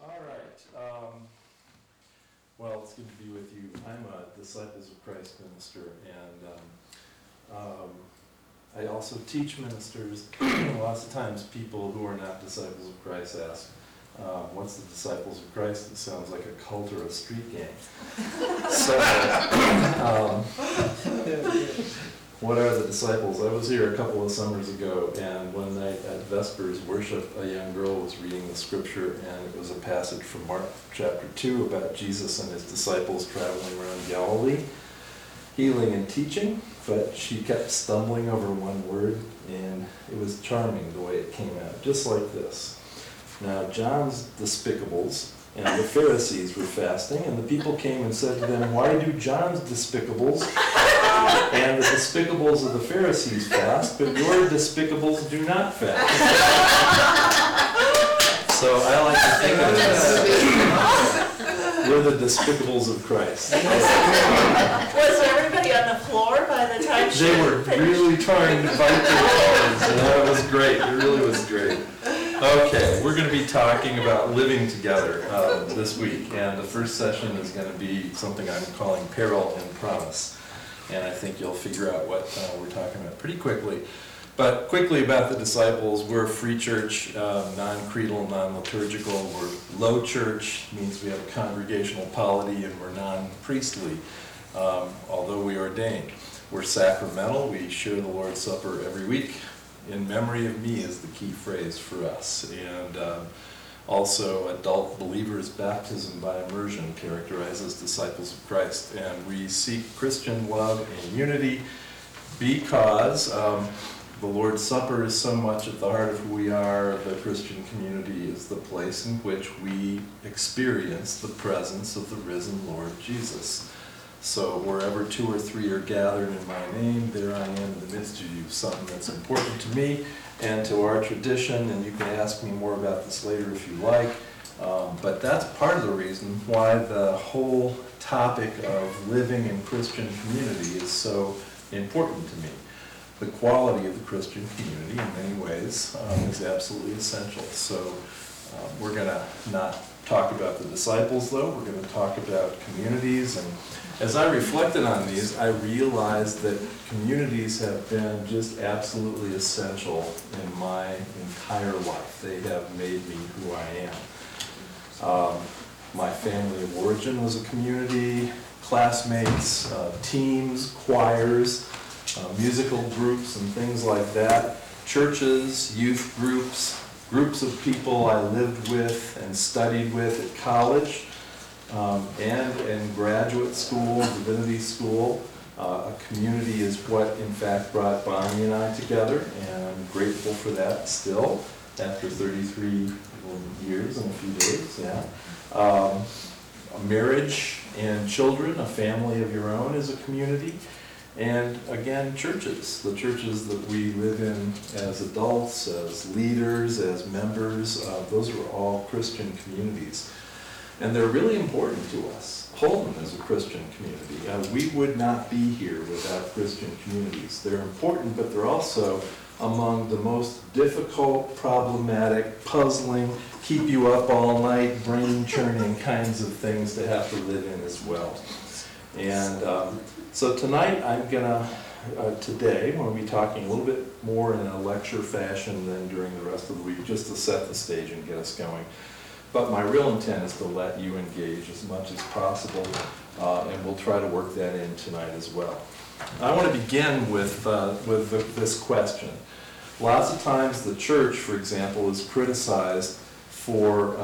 All right. Well, it's good to be with you. I'm a Disciples of Christ minister, and I also teach ministers. Lots of times people who are not disciples of Christ ask, what's the Disciples of Christ? It sounds like a cult or a street gang. So, what are the disciples? I was here a couple of summers ago, and one night at Vespers worship, a young girl was reading the scripture, and it was a passage from Mark chapter 2 about Jesus and his disciples traveling around Galilee, healing and teaching, but she kept stumbling over one word, and it was charming the way it came out, just like this. Now, John's despicables and the Pharisees were fasting, and the people came and said to them, "Why do John's despicables and the despicables of the Pharisees fast, but your despicables do not fast?" So I like to think of it as we're the despicables of Christ. Was everybody on the floor by the time she They were finished? really trying to fight their colors, and that was great. It really was great. Okay, we're going to be talking about living together this week, and the first session is going to be something I'm calling Peril and Promise, and I think you'll figure out what we're talking about pretty quickly. But quickly about the disciples, we're a free church, non-creedal, non-liturgical. We're low church, means we have a congregational polity, and we're non-priestly, although we ordain. We're sacramental. We share the Lord's Supper every week. In memory of me is the key phrase for us. And also adult believers' baptism by immersion characterizes disciples of Christ. And we seek Christian love and unity because the Lord's Supper is so much at the heart of who we are. The Christian community is the place in which we experience the presence of the risen Lord Jesus. So wherever 2 or 3 are gathered in my name, there I am in the midst of you. Something that's important to me and to our tradition, and you can ask me more about this later if you like. But that's part of the reason why the whole topic of living in Christian community is so important to me. The quality of the Christian community in many ways is absolutely essential. So we're going to not talk about the disciples, though. We're going to talk about communities. And as I reflected on these, I realized that communities have been just absolutely essential in my entire life. They have made me who I am. My family of origin was a community, classmates, teams, choirs, musical groups and things like that, churches, youth groups, groups of people I lived with and studied with at college, and in graduate school, divinity school. A community is what, in fact, brought Bonnie and I together, and I'm grateful for that still, after 33 years and a few days, yeah. A marriage and children, a family of your own is a community. And again, churches, the churches that we live in as adults, as leaders, as members, those are all Christian communities. And they're really important to us. Holden is a Christian community. We would not be here without Christian communities. They're important, but they're also among the most difficult, problematic, puzzling, keep you up all night, brain-churning kinds of things to have to live in as well. And so tonight I'm today, we're going to be talking a little bit more in a lecture fashion than during the rest of the week, just to set the stage and get us going. But my real intent is to let you engage as much as possible, and we'll try to work that in tonight as well. I want to begin with this question. Lots of times the church, for example, is criticized for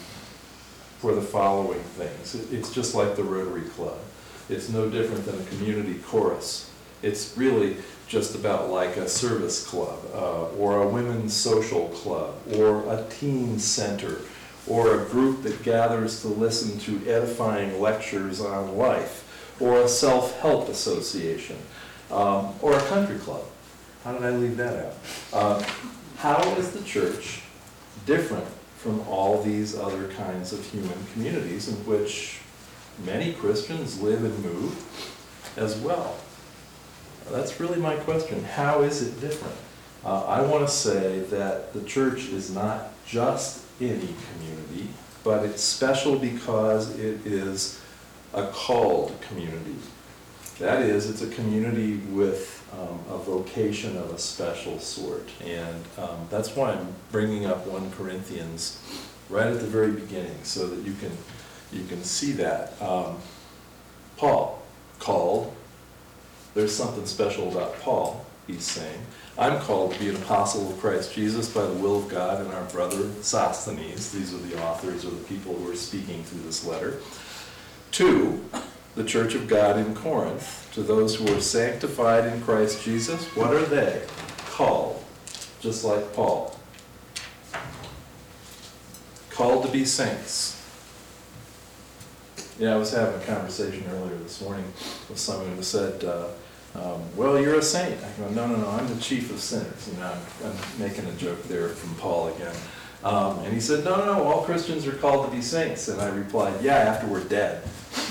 the following things. It's just like the Rotary Club. It's no different than a community chorus. It's really just about like a service club, or a women's social club, or a teen center, or a group that gathers to listen to edifying lectures on life, or a self-help association, or a country club. How did I leave that out? How is the church different from all these other kinds of human communities in which many Christians live and move as well? That's really my question. How is it different? I want to say that the church is not just any community, but it's special because it is a called community. That is, it's a community with a vocation of a special sort. And that's why I'm bringing up 1 Corinthians right at the very beginning, so that you can see that. Paul, called. There's something special about Paul, he's saying. I'm called to be an apostle of Christ Jesus by the will of God, and our brother Sosthenes. These are the authors or the people who are speaking through this letter. 2, the church of God in Corinth, to those who are sanctified in Christ Jesus. What are they? Called, just like Paul. Called to be saints. Yeah, I was having a conversation earlier this morning with someone who said, well, you're a saint. I go, no, I'm the chief of sinners. You know, I'm making a joke there from Paul again. And he said, no, all Christians are called to be saints. And I replied, yeah, after we're dead.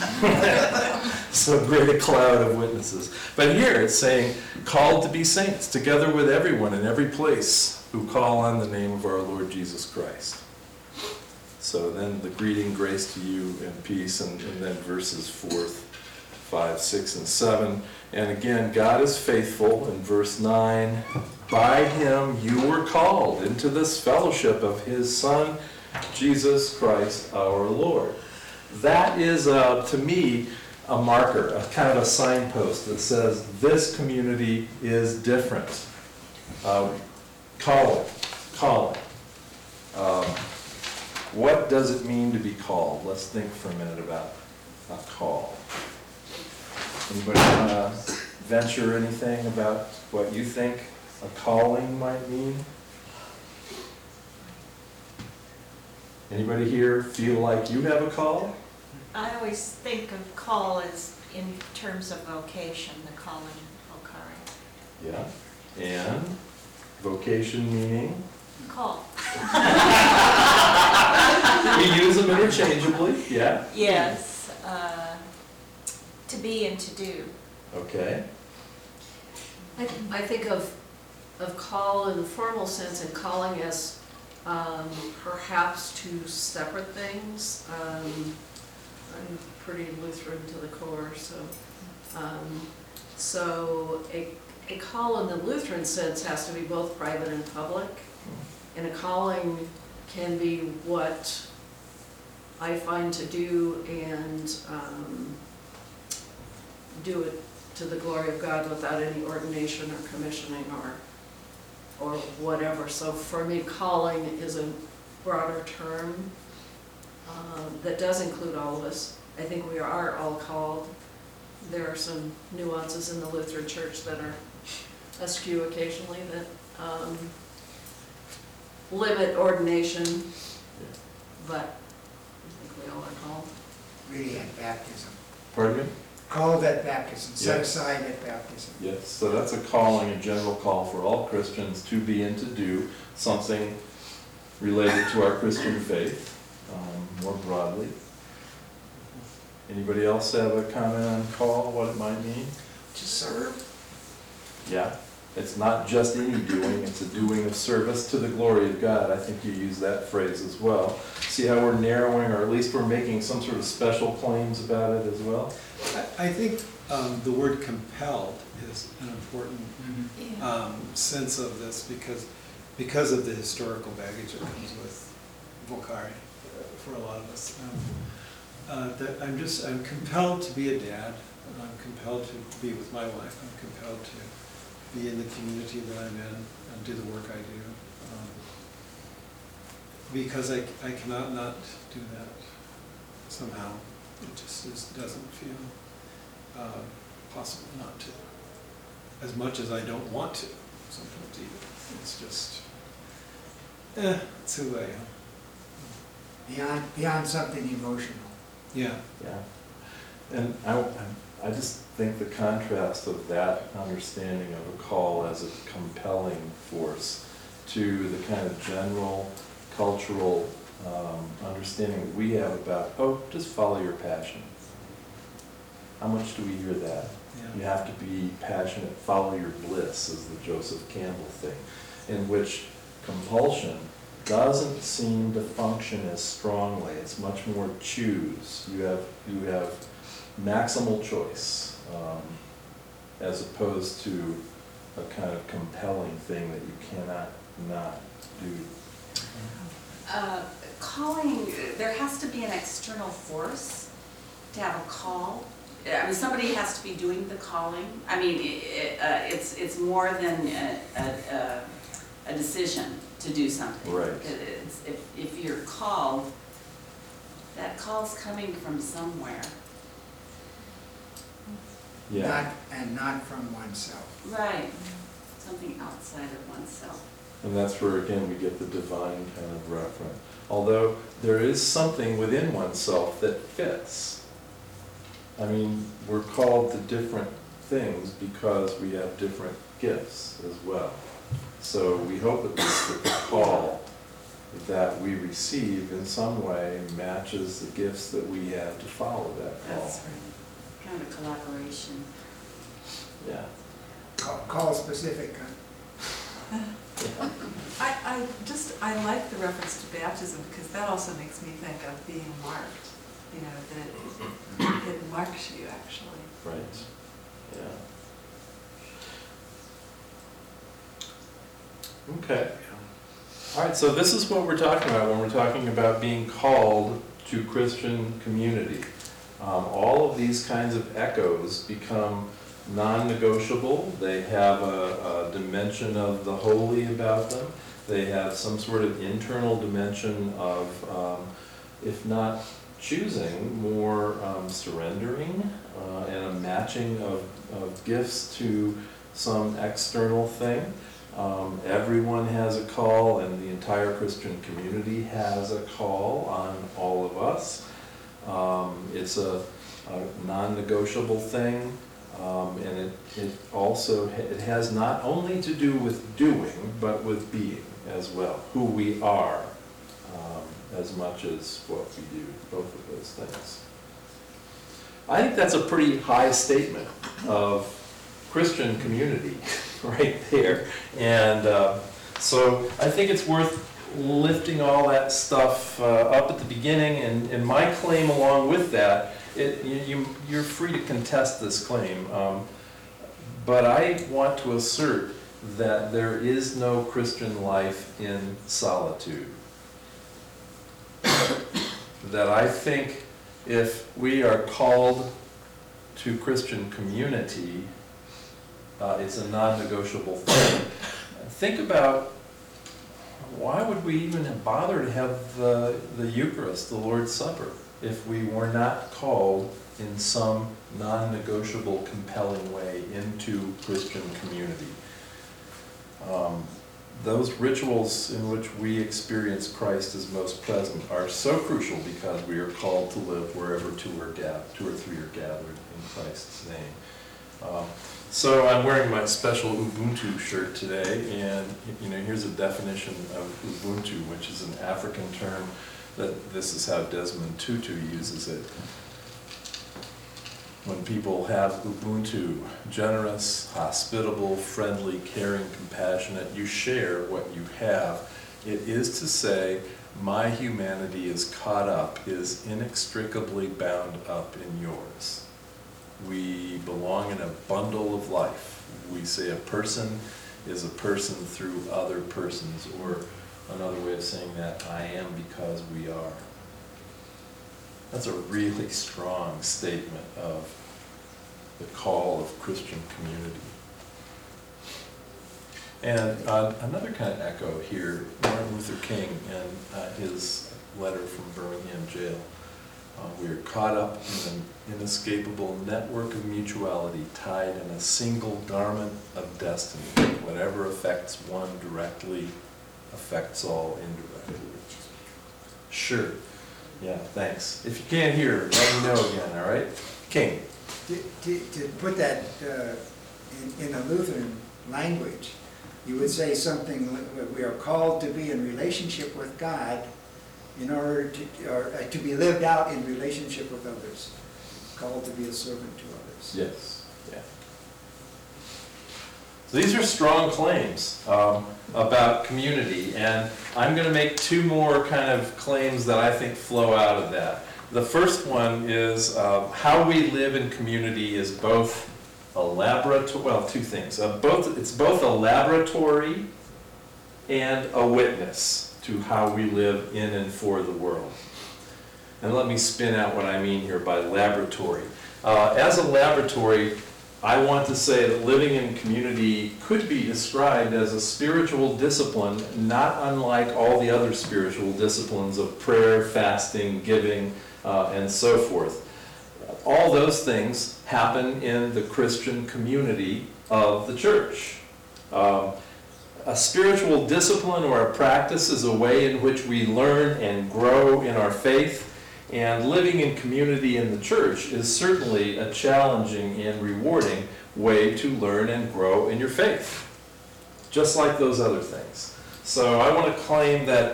So great a cloud of witnesses. But here it's saying, called to be saints, together with everyone in every place who call on the name of our Lord Jesus Christ. So then the greeting, grace to you and peace, and then verses 4, 5, 6, and 7. And again, God is faithful in verse 9. By him you were called into this fellowship of his Son, Jesus Christ our Lord. That is, to me, a marker, a kind of a signpost that says this community is different. Calling. What does it mean to be called? Let's think for a minute about a call. Anybody want to venture anything about what you think a calling might mean? Anybody here feel like you have a call? I always think of call as in terms of vocation, the calling Vocare. Yeah. And vocation meaning? Call. We use them interchangeably, yeah? Yes, to be and to do. Okay. I think of call in the formal sense and calling as perhaps two separate things. I'm pretty Lutheran to the core, so a call in the Lutheran sense has to be both private and public, and a calling can be what I find to do and do it to the glory of God without any ordination or commissioning or whatever. So for me, calling is a broader term that does include all of us. I think we are all called. There are some nuances in the Lutheran Church that are askew occasionally that limit ordination, but I think we all are called. Really at baptism. Pardon me? Called at baptism, set Yes. aside at baptism. Yes, so that's a calling, a general call for all Christians to be and to do something related to our Christian faith, more broadly. Anybody else have a comment on call, what it might mean? To serve. Yeah, it's not just any doing, it's a doing of service to the glory of God. I think you use that phrase as well. See how we're narrowing, or at least we're making some sort of special claims about it as well? I think the word compelled is an important sense of this because of the historical baggage that comes with Vocare for a lot of us. That I'm compelled to be a dad, and I'm compelled to be with my wife, I'm compelled to be in the community that I'm in and do the work I do. Because I cannot not do that somehow. It just doesn't feel possible not to. As much as I don't want to, sometimes either. It's just, it's who I am. Beyond something emotional. Yeah. Yeah. And I just think the contrast of that understanding of a call as a compelling force to the kind of general cultural understanding that we have about, just follow your passion. How much do we hear that? Yeah. You have to be passionate, follow your bliss, is the Joseph Campbell thing, in which compulsion doesn't seem to function as strongly. It's much more choose. You have maximal choice, as opposed to a kind of compelling thing that you cannot not do. Calling, there has to be an external force to have a call. I mean, somebody has to be doing the calling. I mean, it's more than a decision to do something. Right. If you're called, that call's coming from somewhere. Yeah. Not from oneself. Right. Something outside of oneself. And that's where, again, we get the divine kind of reference. Although there is something within oneself that fits. I mean, we're called to different things because we have different gifts as well. So we hope at least that the call that we receive in some way matches the gifts that we have to follow that call. That's right. Kind of collaboration. Yeah. Call specific. I like the reference to baptism because that also makes me think of being marked, you know, that it marks you actually. Right. Yeah. Okay. All right, so this is what we're talking about when we're talking about being called to Christian community. All of these kinds of echoes become non-negotiable. They have a dimension of the holy about them. They have some sort of internal dimension of, if not choosing, more surrendering and a matching of gifts to some external thing. Everyone has a call, and the entire Christian community has a call on all of us. It's a non-negotiable thing. And it also has not only to do with doing, but with being as well, who we are, as much as what we do, both of those things. I think that's a pretty high statement of Christian community right there. And so I think it's worth lifting all that stuff up at the beginning, and my claim along with that, you're free to contest this claim, but I want to assert that there is no Christian life in solitude. That I think if we are called to Christian community, it's a non-negotiable thing. Think about, why would we even bother to have the Eucharist, the Lord's Supper, if we were not called in some non-negotiable, compelling way into Christian community? Those rituals in which we experience Christ as most present are so crucial because we are called to live wherever two or three are gathered in Christ's name. So I'm wearing my special Ubuntu shirt today, and here's a definition of Ubuntu, which is an African term. That this is how Desmond Tutu uses it. When people have Ubuntu, generous, hospitable, friendly, caring, compassionate, you share what you have. It is to say, my humanity is caught up, is inextricably bound up in yours. We belong in a bundle of life. We say a person is a person through other persons, or another way of saying that, I am because we are. That's a really strong statement of the call of Christian community. And another kind of echo here, Martin Luther King and his letter from Birmingham jail. We are caught up in an inescapable network of mutuality, tied in a single garment of destiny. Whatever affects one directly affects all indirectly. Sure. Yeah, thanks. If you can't hear, let me know again, all right? King. To put that in a Lutheran language, you would say something, we are called to be in relationship with God in order to be lived out in relationship with others. Called to be a servant to others. Yes. Yeah. So these are strong claims about community, and I'm going to make two more kind of claims that I think flow out of that. The first one is how we live in community is both a laboratory, well, two things. It's both a laboratory and a witness to how we live in and for the world. And let me spin out what I mean here by laboratory. As a laboratory, I want to say that living in community could be described as a spiritual discipline, not unlike all the other spiritual disciplines of prayer, fasting, giving, and so forth. All those things happen in the Christian community of the church. A spiritual discipline or a practice is a way in which we learn and grow in our faith. And living in community in the church is certainly a challenging and rewarding way to learn and grow in your faith, just like those other things. So I want to claim that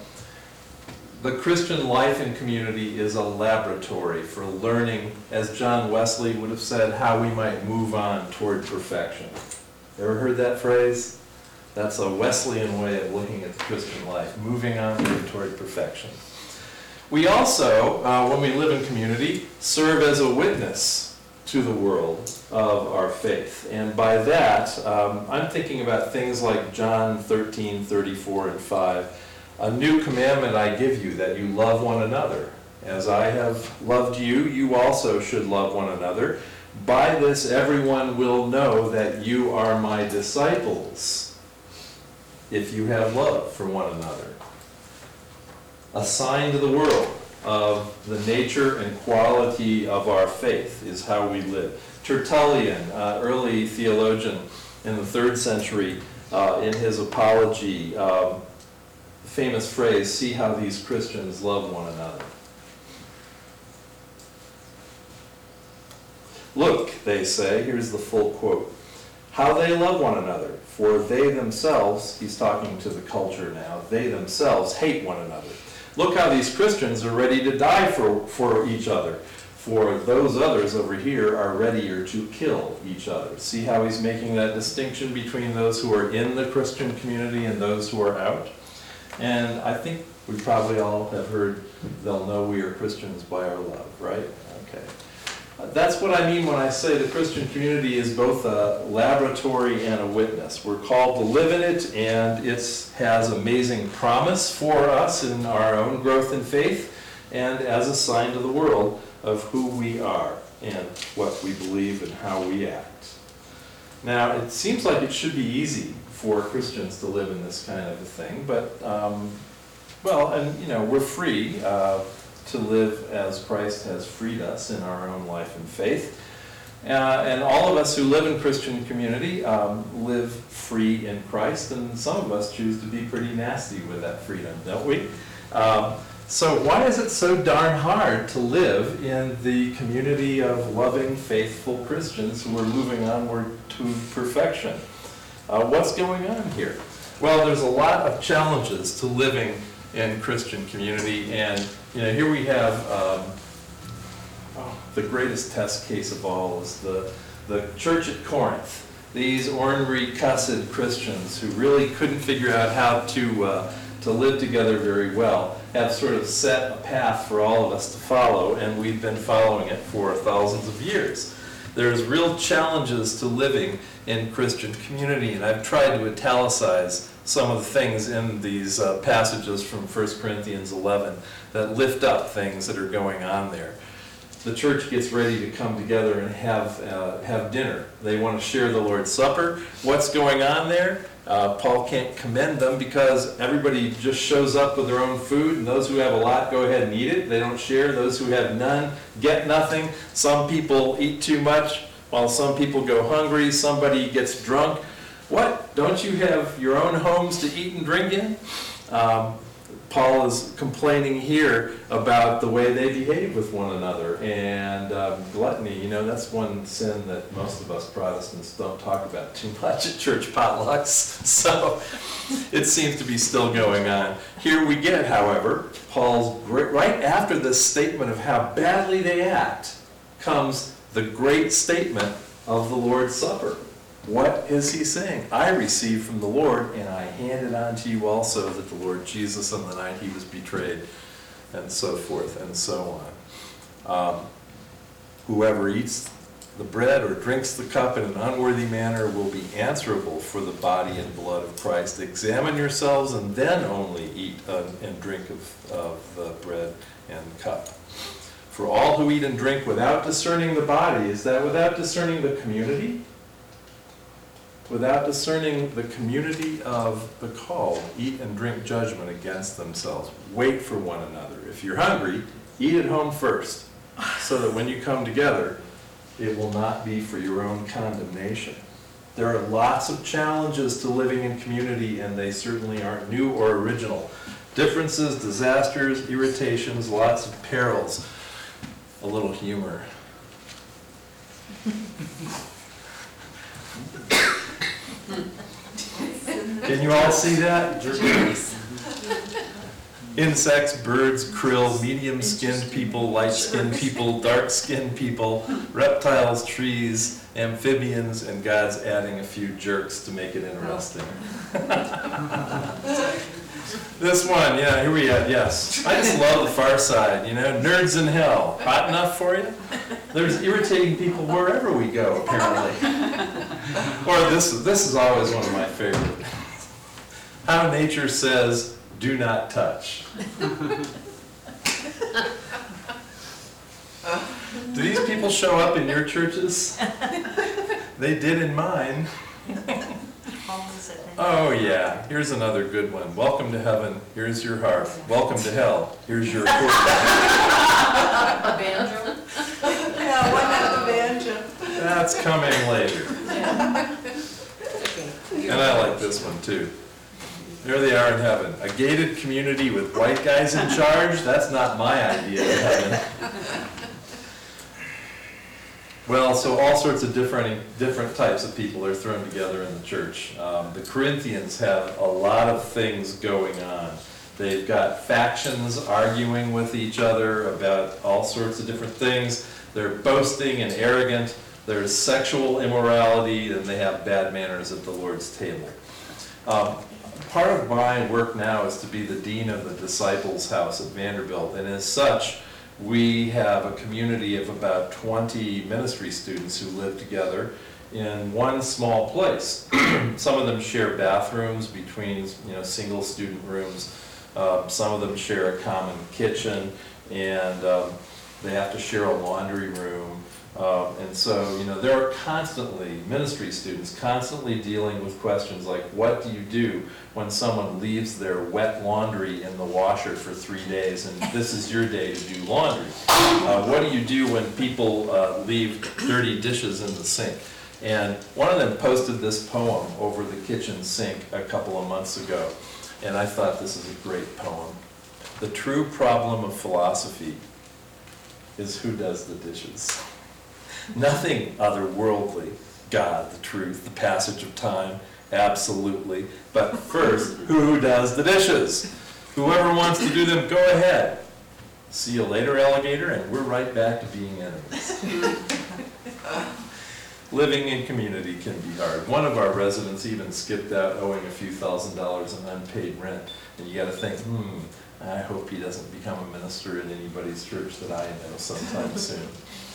the Christian life in community is a laboratory for learning, as John Wesley would have said, how we might move on toward perfection. Ever heard that phrase? That's a Wesleyan way of looking at the Christian life, moving on toward perfection. We also, when we live in community, serve as a witness to the world of our faith. And by that, I'm thinking about things like John 13:34 and 5. A new commandment I give you, that you love one another. As I have loved you, you also should love one another. By this everyone will know that you are my disciples, if you have love for one another. A sign to the world of the nature and quality of our faith is how we live. Tertullian, early theologian in the 3rd century, in his Apology, famous phrase, see how these Christians love one another. Look, they say, here's the full quote, how they love one another, for they themselves, he's talking to the culture now, they themselves hate one another. Look how these Christians are ready to die for each other, for those others over here are readier to kill each other. See how he's making that distinction between those who are in the Christian community and those who are out? And I think we probably all have heard, they'll know we are Christians by our love, right? Okay. That's what I mean when I say the Christian community is both a laboratory and a witness. We're called to live in it, and it has amazing promise for us in our own growth in faith, and as a sign to the world of who we are and what we believe and how we act. Now, it seems like it should be easy for Christians to live in this kind of a thing, but, we're free to live as Christ has freed us in our own life and faith. And all of us who live in Christian community live free in Christ, and some of us choose to be pretty nasty with that freedom, don't we? So why is it so darn hard to live in the community of loving, faithful Christians who are moving onward to perfection? What's going on here? Well, there's a lot of challenges to living in Christian community, and here we have the greatest test case of all is the church at Corinth. These ornery, cussed Christians who really couldn't figure out how to live together very well have sort of set a path for all of us to follow, and we've been following it for thousands of years. There's real challenges to living in Christian community, and I've tried to italicize some of the things in these passages from 1 Corinthians 11 that lift up things that are going on there. The church gets ready to come together and have dinner. They want to share the Lord's Supper. What's going on there? Paul can't commend them because everybody just shows up with their own food, and those who have a lot go ahead and eat it. They don't share. Those who have none get nothing. Some people eat too much, while some people go hungry. Somebody gets drunk. What? Don't you have your own homes to eat and drink in? Paul is complaining here about the way they behave with one another. And gluttony, that's one sin that most of us Protestants don't talk about too much at church potlucks. So it seems to be still going on. Here we get, however, Paul's right after this statement of how badly they act comes the great statement of the Lord's Supper. What is he saying? I received from the Lord, and I handed on to you also, that the Lord Jesus, on the night he was betrayed, and so forth and so on. Whoever eats the bread or drinks the cup in an unworthy manner will be answerable for the body and blood of Christ. Examine yourselves, and then only eat and drink of the bread and cup. For all who eat and drink without discerning the body, is that without discerning the community? Without discerning the community of the called, eat and drink judgment against themselves. Wait for one another. If you're hungry, eat at home first, so that when you come together, it will not be for your own condemnation. There are lots of challenges to living in community, and they certainly aren't new or original. Differences, disasters, irritations, lots of perils. A little humor. Can you all see that? Insects, birds, krill, medium-skinned people, light-skinned people, dark-skinned people, reptiles, trees, amphibians, and God's adding a few jerks to make it interesting. This one, yeah, here we are, yes. I just love the Far Side, you know, nerds in hell. Hot enough for you? There's irritating people wherever we go, apparently. Or this is always one of my favorites. How nature says, do not touch. Do these people show up in your churches? They did in mine. Oh yeah, here's another good one. Welcome to heaven, here's your harp. Welcome to hell, here's your accordion. A banjo? Yeah, why not the banjo? That's coming later. And I like this one too. There they are in heaven. A gated community with white guys in charge? That's not my idea of heaven. Well, so all sorts of different types of people are thrown together in the church. The Corinthians have a lot of things going on. They've got factions arguing with each other about all sorts of different things. They're boasting and arrogant. There's sexual immorality, and they have bad manners at the Lord's table. Part of my work now is to be the dean of the Disciples House at Vanderbilt, and as such, we have a community of about 20 ministry students who live together in one small place. Some of them share bathrooms between, single student rooms. Some of them share a common kitchen, and they have to share a laundry room. And so, there are constantly, ministry students constantly dealing with questions like, what do you do when someone leaves their wet laundry in the washer for 3 days and this is your day to do laundry? What do you do when people leave dirty dishes in the sink? And one of them posted this poem over the kitchen sink a couple of months ago, and I thought this is a great poem. The true problem of philosophy is who does the dishes. Nothing otherworldly. God, the truth, the passage of time, absolutely. But first, who does the dishes? Whoever wants to do them, go ahead. See you later, alligator, and we're right back to being enemies. Living in community can be hard. One of our residents even skipped out owing a few $1,000s in unpaid rent. And you gotta think, I hope he doesn't become a minister in anybody's church that I know sometime soon.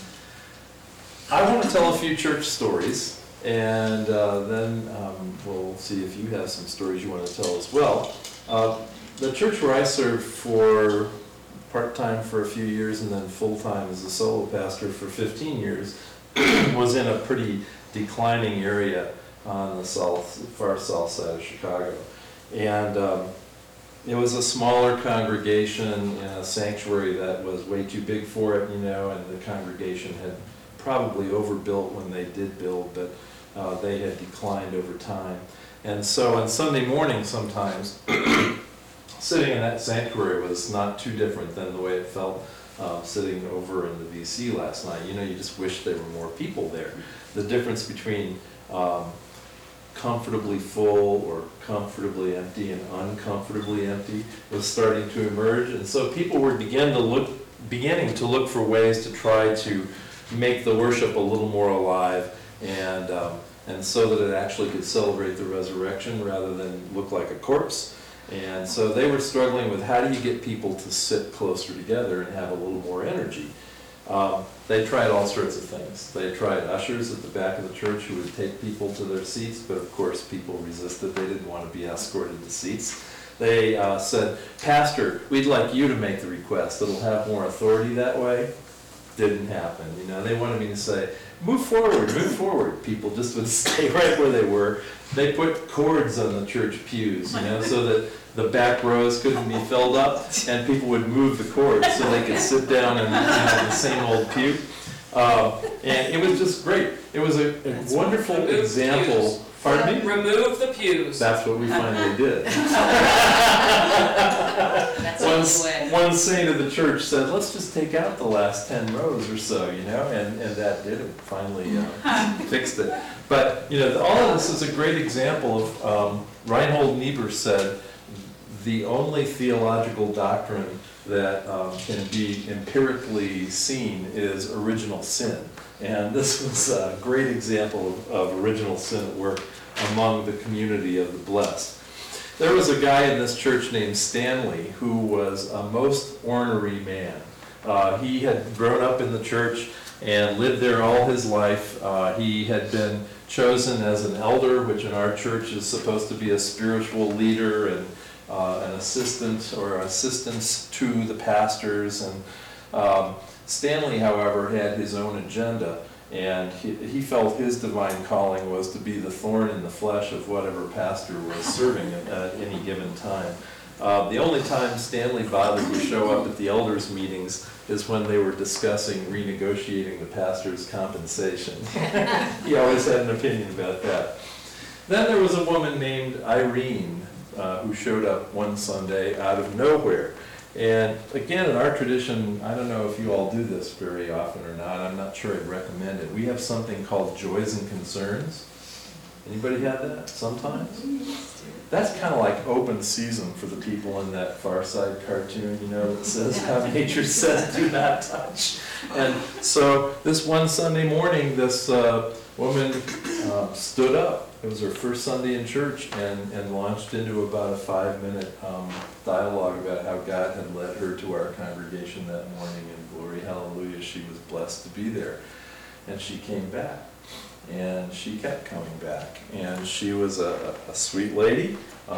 I want to tell a few church stories, and then we'll see if you have some stories you want to tell as well. The church where I served for part-time for a few years and then full-time as a solo pastor for 15 years was in a pretty declining area on the far south side of Chicago. And it was a smaller congregation in a sanctuary that was way too big for it, and the congregation had probably overbuilt when they did build, but they had declined over time. And so on Sunday morning sometimes, sitting in that sanctuary was not too different than the way it felt sitting over in the VC last night. You just wish there were more people there. The difference between comfortably full or comfortably empty and uncomfortably empty was starting to emerge. And so people were beginning to look for ways to try to make the worship a little more alive and and so that it actually could celebrate the resurrection rather than look like a corpse. And so they were struggling with how do you get people to sit closer together and have a little more energy. They tried all sorts of things. They tried ushers at the back of the church who would take people to their seats, but of course people resisted. They didn't want to be escorted to seats. They said, "Pastor, we'd like you to make the request. It'll have more authority that way." Didn't happen. You know, they wanted me to say, move forward, move forward. People just would stay right where they were. They put cords on the church pews, you know, so that the back rows couldn't be filled up, and people would move the cords so they could sit down in the same old pew. And it was just great. It was a wonderful example. Pardon me? Remove the pews. That's what we finally did. That's One saint of the church said, let's just take out the last 10 rows or so, you know, and that did it, finally fixed it. But, you know, all of this is a great example of, Reinhold Niebuhr said, the only theological doctrine that can be empirically seen is original sin. And this was a great example of original sin at work among the community of the blessed. There was a guy in this church named Stanley who was a most ornery man. He had grown up in the church and lived there all his life. He had been chosen as an elder, which in our church is supposed to be a spiritual leader and an assistant or assistants to the pastors. And Stanley, however, had his own agenda, and he felt his divine calling was to be the thorn in the flesh of whatever pastor was serving at any given time. The only time Stanley bothered to show up at the elders' meetings is when they were discussing renegotiating the pastor's compensation. He always had an opinion about that. Then there was a woman named Irene who showed up one Sunday out of nowhere. And again, in our tradition, I don't know if you all do this very often or not, I'm not sure I'd recommend it. We have something called Joys and Concerns. Anybody have that sometimes? That's kind of like open season for the people in that Far Side cartoon, you know, that says how nature says do not touch. And so this one Sunday morning, this woman stood up. It was her first Sunday in church and launched into about a 5-minute dialogue about how God had led her to our congregation that morning, and glory, hallelujah, she was blessed to be there. And she came back, and she kept coming back, and she was a sweet lady.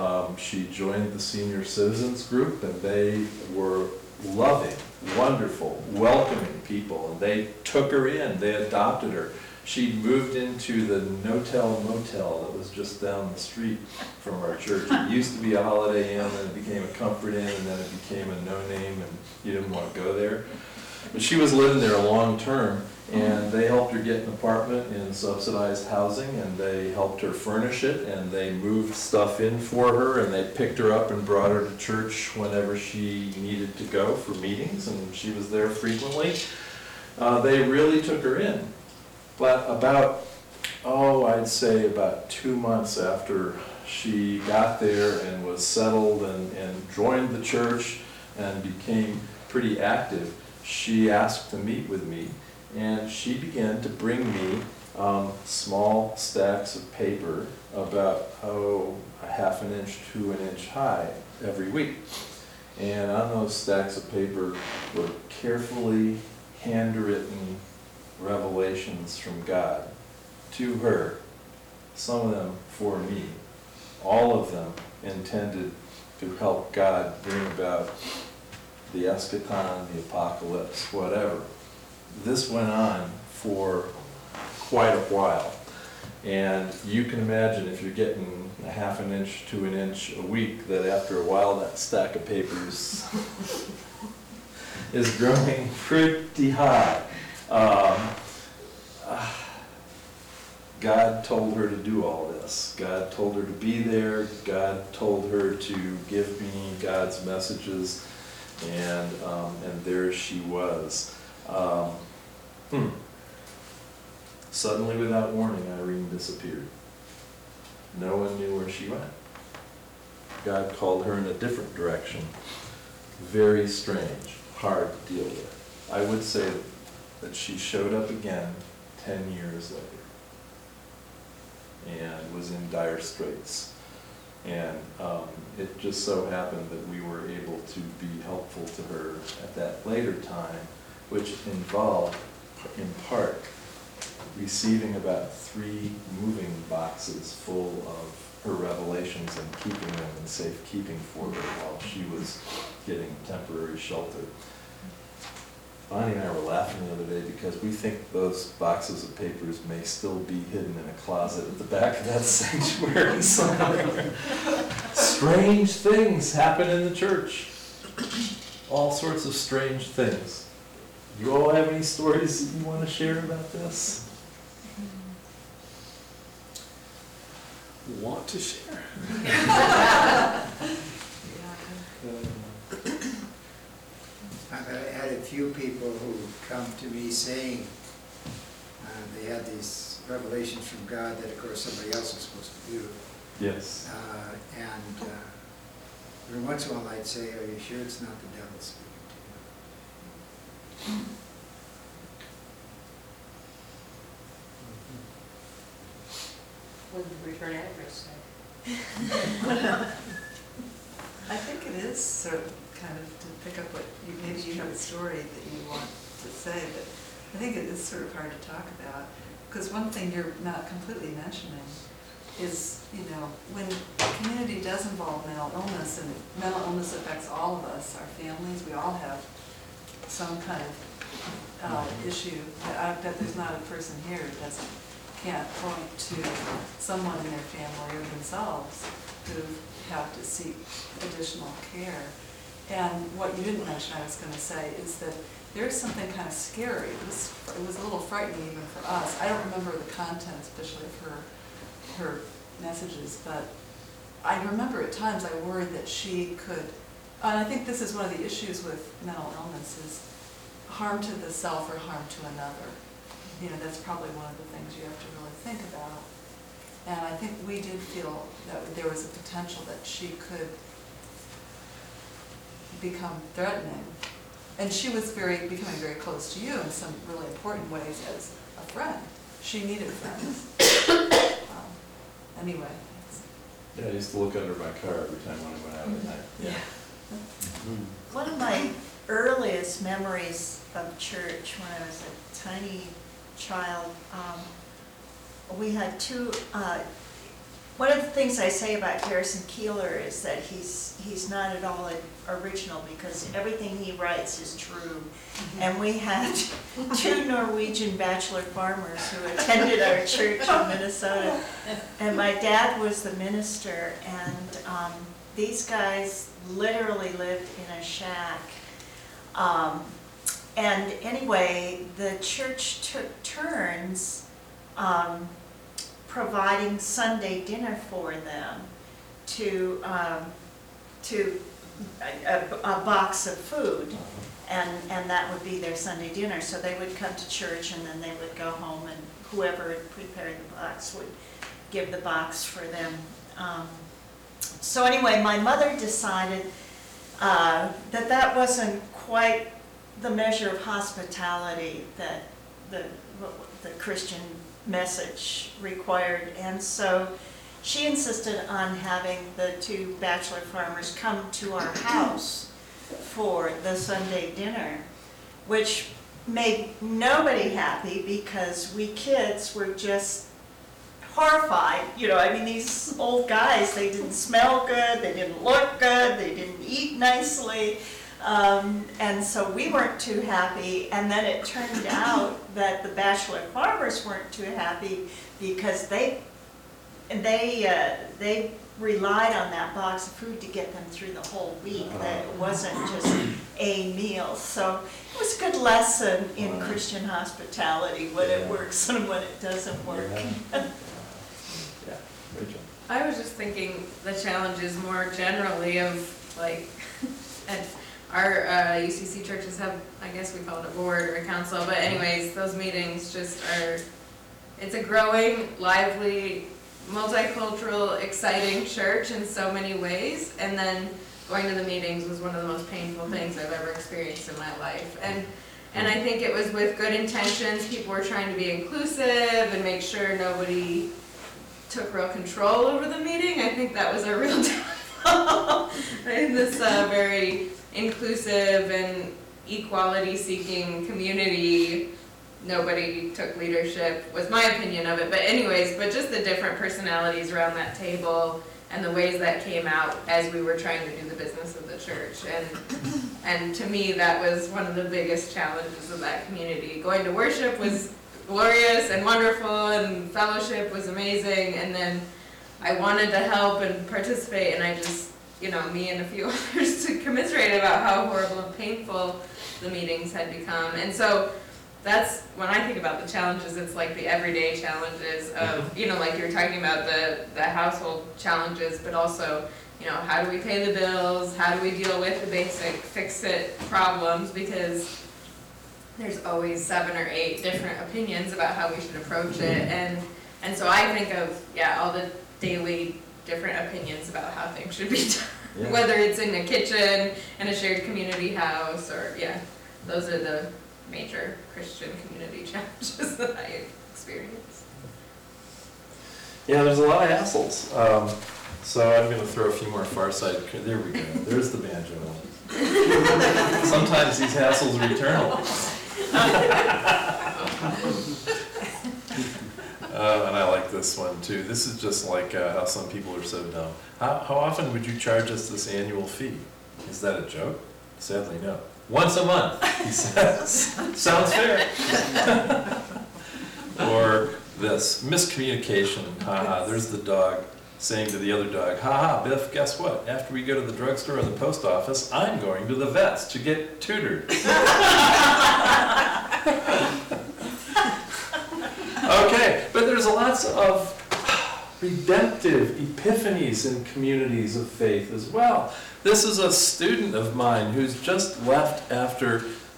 She joined the senior citizens group, and they were loving, wonderful, welcoming people, and they took her in, they adopted her. She moved into the No-Tell Motel that was just down the street from our church. It used to be a Holiday Inn, then it became a Comfort Inn, and then it became a no-name, and you didn't want to go there. But she was living there long term, and they helped her get an apartment in subsidized housing, and they helped her furnish it, and they moved stuff in for her, and they picked her up and brought her to church whenever she needed to go for meetings, and she was there frequently. They really took her in. But I'd say about 2 months after she got there and was settled and joined the church and became pretty active, she asked to meet with me, and she began to bring me small stacks of paper about, a half an inch to an inch high every week. And on those stacks of paper were carefully handwritten revelations from God to her, some of them for me, all of them intended to help God bring about the eschaton, the apocalypse, whatever. This went on for quite a while, and you can imagine if you're getting a half an inch to an inch a week, that after a while that stack of papers is growing pretty high. God told her to do all this. God told her to be there. God told her to give me God's messages, and there she was. Suddenly, without warning, Irene disappeared. No one knew where she went. God called her in a different direction. Very strange, hard to deal with. I would say that she showed up again 10 years later. and was in dire straits. And it just so happened that we were able to be helpful to her at that later time, which involved, in part, receiving about 3 moving boxes full of her revelations and keeping them in safekeeping for her while she was getting temporary shelter. Bonnie and I were laughing the other day because we think those boxes of papers may still be hidden in a closet at the back of that sanctuary somewhere. Strange things happen in the church. All sorts of strange things. You all have any stories that you want to share about this? Want to share? I've had a few people who come to me saying they had these revelations from God that, of course, somebody else is supposed to do. Yes. And every once in a while I'd say, are you sure it's not the devil speaking to you? What did the return address say? I think it is sort of kind of to pick up what you, maybe you have a story that you want to say, but I think it is sort of hard to talk about. Because one thing you're not completely mentioning is, you know, when the community does involve mental illness, and mental illness affects all of us, our families, we all have some kind of issue. I bet there's not a person here who can't point to someone in their family or themselves who have to seek additional care. And what you didn't mention, I was going to say, is that there's something kind of scary. It was a little frightening even for us. I don't remember the content, especially of her messages, but I remember at times I worried that she could, and I think this is one of the issues with mental illness, is harm to the self or harm to another. You know, that's probably one of the things you have to really think about. And I think we did feel that there was a potential that she could become threatening. And she was becoming very close to you in some really important ways as a friend. She needed friends. Anyway. Yeah, I used to look under my car every time when I went out at night. Yeah. One of my earliest memories of church when I was a tiny child, we had one of the things I say about Garrison Keillor is that he's not at all original because everything he writes is true. And we had 2 Norwegian bachelor farmers who attended our church in Minnesota. And my dad was the minister, and these guys literally lived in a shack. And anyway, the church took turns providing Sunday dinner for them to a box of food, and that would be their Sunday dinner. So they would come to church and then they would go home, and whoever had prepared the box would give the box for them. So anyway, my mother decided that wasn't quite the measure of hospitality that the Christian message required, and so she insisted on having the 2 bachelor farmers come to our house for the Sunday dinner, which made nobody happy because we kids were just horrified. You know, I mean, these old guys, they didn't smell good, they didn't look good, they didn't eat nicely. And so we weren't too happy, and then it turned out that the bachelor farmers weren't too happy because they relied on that box of food to get them through the whole week. That it wasn't just a meal. So it was a good lesson in Christian hospitality, when it works and when it doesn't work. Yeah, Rachel. I was just thinking the challenges more generally of like, and our UCC churches have, I guess we call it a board or a council, but anyways, those meetings just are, it's a growing, lively, multicultural, exciting church in so many ways, and then going to the meetings was one of the most painful things I've ever experienced in my life. And I think it was with good intentions. People were trying to be inclusive and make sure nobody took real control over the meeting. I think that was a real downfall. In this very inclusive and equality-seeking community, nobody took leadership, was my opinion of it. But anyways, but just the different personalities around that table and the ways that came out as we were trying to do the business of the church. And to me, that was one of the biggest challenges of that community. Going to worship was glorious and wonderful, and fellowship was amazing, and then I wanted to help and participate, and I just, me and a few others to commiserate about how horrible and painful the meetings had become. And so that's, when I think about the challenges, it's like the everyday challenges of, like you were talking about the household challenges, but also, how do we pay the bills? How do we deal with the basic fix-it problems? Because there's always 7 or 8 different opinions about how we should approach it. And so I think of, all the daily different opinions about how things should be done, whether it's in a kitchen, in a shared community house, or, those are the major Christian community challenges that I experience. Yeah, there's a lot of hassles. So I'm going to throw a few more far side. There we go. There's the banjo. Sometimes these hassles are eternal. And I like this one too. This is just like how some people are so dumb. How often would you charge us this annual fee? Is that a joke? Sadly, no. Once a month, he says. Sounds fair. Or this, miscommunication. Haha, there's the dog saying to the other dog, haha, Biff, guess what? After we go to the drugstore or the post office, I'm going to the vet's to get tutored. Okay, but there's lots of redemptive epiphanies in communities of faith as well. This is a student of mine who's just left after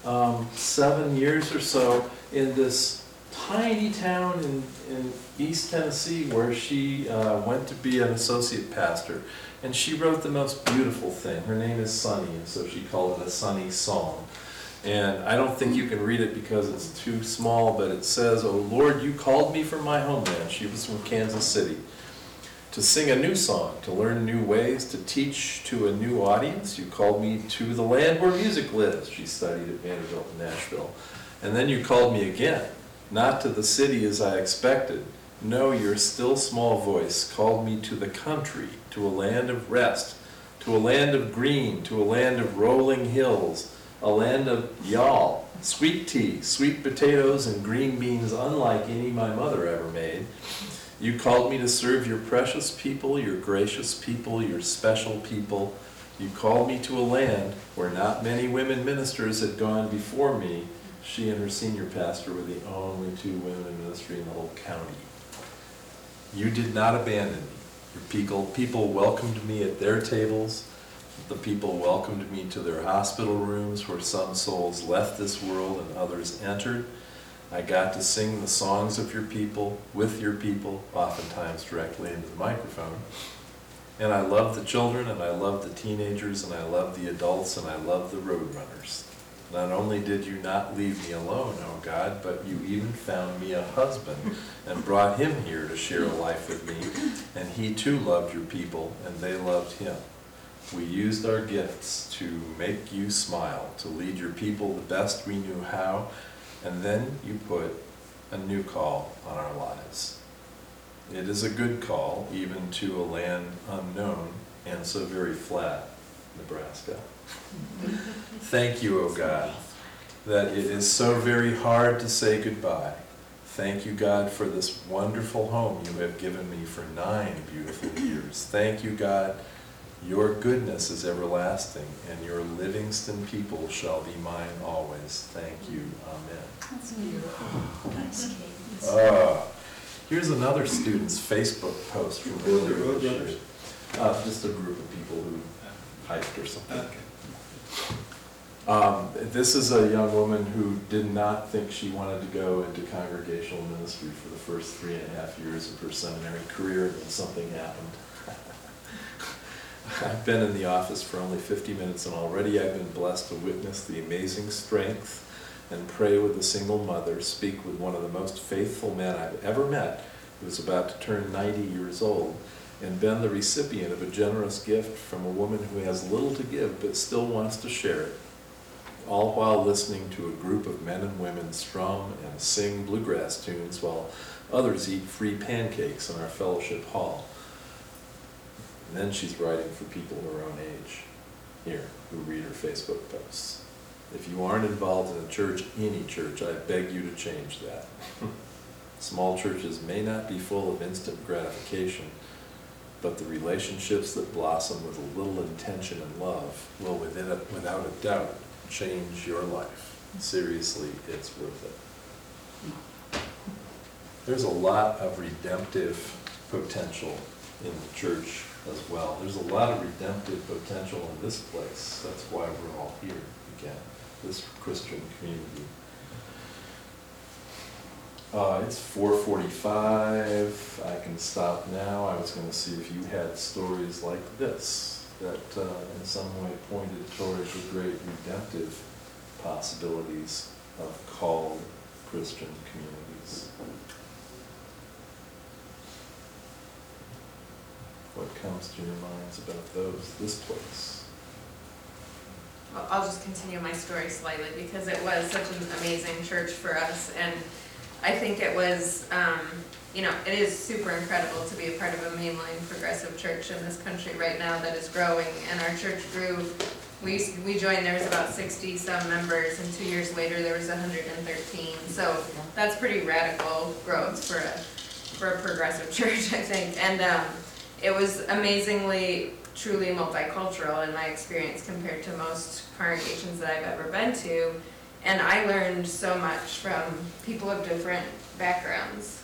7 years or so in this tiny town in East Tennessee where she went to be an associate pastor. And she wrote the most beautiful thing. Her name is Sunny, and so she called it a Sunny Song. And I don't think you can read it because it's too small, but it says, "Oh Lord, you called me from my homeland." She was from Kansas City. "To sing a new song, to learn new ways, to teach to a new audience. You called me to the land where music lives." She studied at Vanderbilt in Nashville. "And then you called me again, not to the city as I expected. No, your still small voice called me to the country, to a land of rest, to a land of green, to a land of rolling hills, a land of y'all, sweet tea, sweet potatoes, and green beans unlike any my mother ever made. You called me to serve your precious people, your gracious people, your special people. You called me to a land where not many women ministers had gone before me." She and her senior pastor were the only 2 women in ministry in the whole county. "You did not abandon me. Your people welcomed me at their tables. The people welcomed me to their hospital rooms where some souls left this world and others entered. I got to sing the songs of your people, with your people, oftentimes directly into the microphone. And I love the children, and I love the teenagers, and I love the adults, and I love the road runners. Not only did you not leave me alone, oh God, but you even found me a husband and brought him here to share a life with me. And he too loved your people, and they loved him. We used our gifts to make you smile, to lead your people the best we knew how, and then you put a new call on our lives. It is a good call, even to a land unknown and so very flat, Nebraska. Thank you, O God, that it is so very hard to say goodbye. Thank you, God, for this wonderful home you have given me for 9 beautiful years. Thank you, God. Your goodness is everlasting, and your Livingston people shall be mine always. Thank you. Amen. That's beautiful. Nice, Kate. Here's another student's Facebook post from earlier this year. Just a group of people who hiked or something. This is a young woman who did not think she wanted to go into congregational ministry for the first 3.5 years of her seminary career, and then something happened. I've been in the office for only 50 minutes, and already I've been blessed to witness the amazing strength and pray with a single mother, speak with one of the most faithful men I've ever met, who is about to turn 90 years old and been the recipient of a generous gift from a woman who has little to give but still wants to share it, all while listening to a group of men and women strum and sing bluegrass tunes while others eat free pancakes in our fellowship hall. And then she's writing for people her own age here who read her Facebook posts. If you aren't involved in a church, any church, I beg you to change that. Small churches may not be full of instant gratification, but the relationships that blossom with a little intention and love will, without a doubt, change your life. Seriously, it's worth it. There's a lot of redemptive potential in the church as well. There's a lot of redemptive potential in this place. That's why we're all here again, this Christian community. It's 4:45. I can stop now. I was going to see if you had stories like this that in some way pointed towards the great redemptive possibilities of called Christian communities. What comes to your minds about this place? Well, I'll just continue my story slightly because it was such an amazing church for us, and I think it was, it is super incredible to be a part of a mainline progressive church in this country right now that is growing, and our church grew. We joined, there was about 60 some members, and 2 years later there was 113, so that's pretty radical growth for a progressive church, I think, and it was amazingly, truly multicultural in my experience compared to most congregations that I've ever been to. And I learned so much from people of different backgrounds,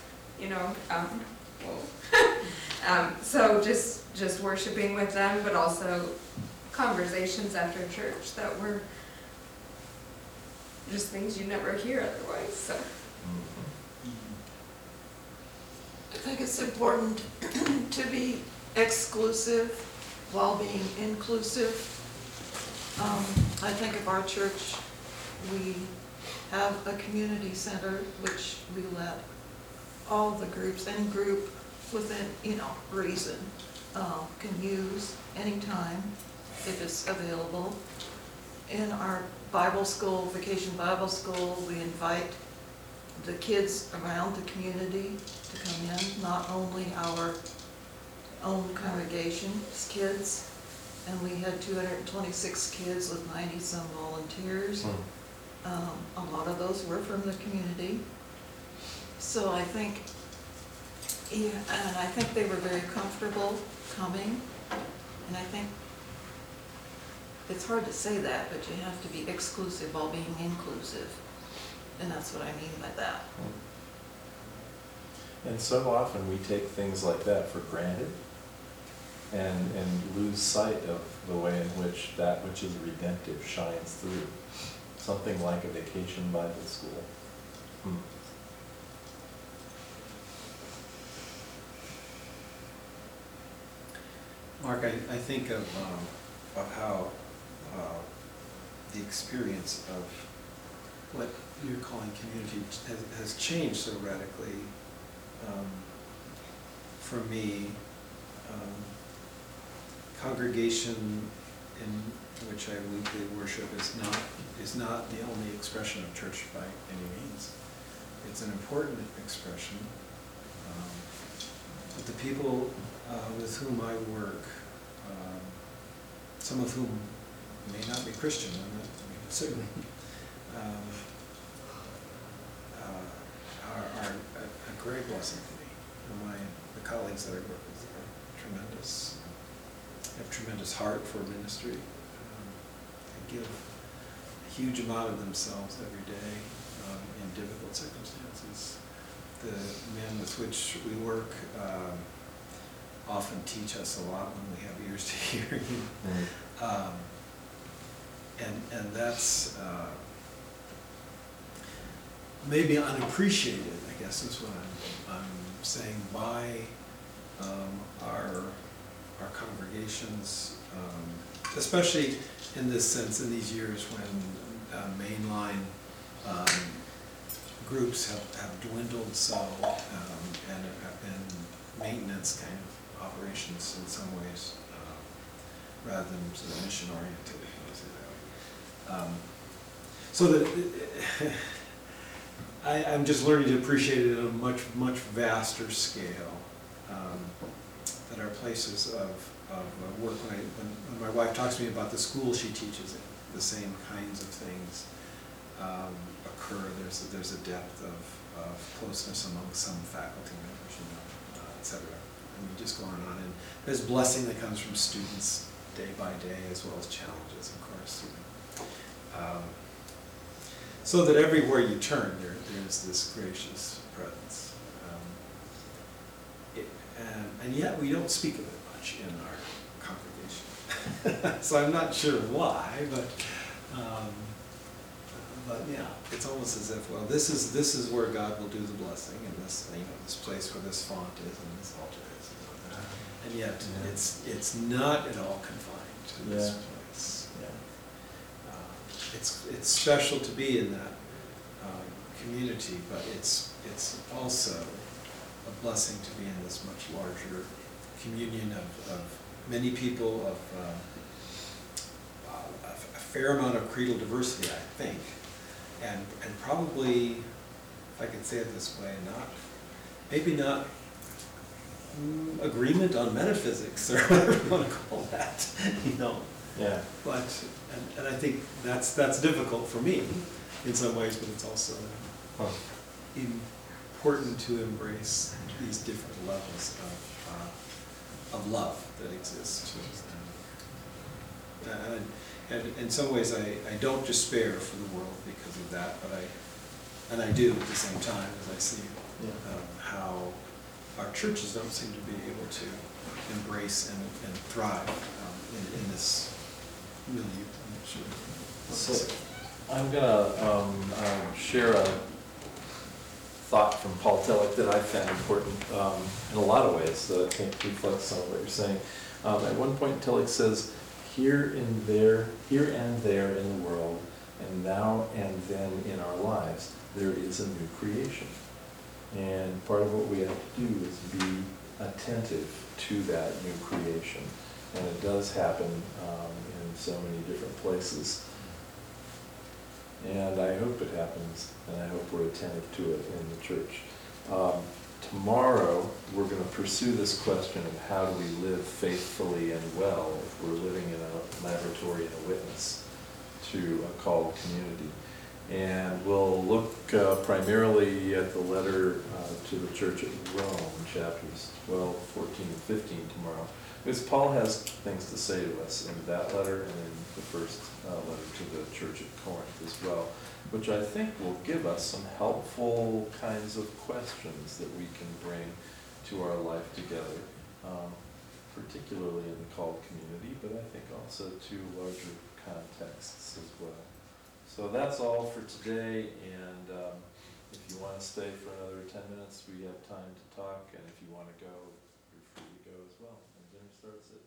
so just worshiping with them, but also conversations after church that were just things you never hear otherwise, so. I think it's important to be exclusive while being inclusive. I think of our church, we have a community center which we let all the groups, any group within, reason, can use anytime if it's available. In our Bible school, Vacation Bible School, we invite the kids around the community to come in, not only our own congregation's kids, and we had 226 kids with 90-some volunteers. A lot of those were from the community. So I think, and I think they were very comfortable coming, and I think it's hard to say that, but you have to be exclusive while being inclusive, and that's what I mean by that. And so often we take things like that for granted and lose sight of the way in which that which is redemptive shines through. Something like a Vacation Bible School. Mark, I think of how the experience of what you're calling community has changed so radically. For me, congregation in which I weekly worship is not the only expression of church by any means. It's an important expression. But the people with whom I work, some of whom may not be Christian, certainly are a great blessing to me. The colleagues that I work with are tremendous. Have tremendous heart for ministry. They give a huge amount of themselves every day in difficult circumstances. The men with which we work often teach us a lot when we have ears to hear. And that's maybe unappreciated, I guess is what I'm saying, by our congregations, especially in this sense, in these years when mainline groups have dwindled so, and have been maintenance kind of operations in some ways, rather than sort of mission oriented. So that I'm just learning to appreciate it at a much vaster scale. That are places of work. When my wife talks to me about the school she teaches in, the same kinds of things occur. There's a depth of closeness among some faculty members, et cetera. And you just go on and on. And there's blessing that comes from students day by day, as well as challenges, of course. So that everywhere you turn, there's this gracious presence. And yet we don't speak of it much in our congregation. So I'm not sure why, but yeah, it's almost as if, well, this is where God will do the blessing, and this place where this font is and this altar is, and yet it's not at all confined to this place. It's special to be in that community, but it's also a blessing to be in this much larger communion of many people, of a fair amount of creedal diversity, I think, and probably, if I can say it this way, maybe not agreement on metaphysics or whatever you want to call that, Yeah. But and I think that's difficult for me in some ways, but it's also important to embrace these different levels of love that exist. And in some ways, I don't despair for the world because of that, but I do at the same time, as I see how our churches don't seem to be able to embrace and thrive in this milieu. I'm not sure. So I'm gonna share a thought from Paul Tillich that I found important in a lot of ways that I think reflects some of what you're saying. At one point, Tillich says, here and there in the world, and now and then in our lives, there is a new creation. And part of what we have to do is be attentive to that new creation. And it does happen in so many different places. And I hope it happens, and I hope we're attentive to it in the church. Tomorrow, we're going to pursue this question of how do we live faithfully and well if we're living in a laboratory and a witness to a called community. And we'll look primarily at the letter to the church at Rome, chapters 12, 14, and 15 tomorrow. Because Paul has things to say to us in that letter and in the first letter to the church at Corinth as well, which I think will give us some helpful kinds of questions that we can bring to our life together, particularly in the called community, but I think also to larger contexts as well. So that's all for today, and if you want to stay for another 10 minutes, we have time to talk, and if you want to go, you're free to go as well. And dinner starts at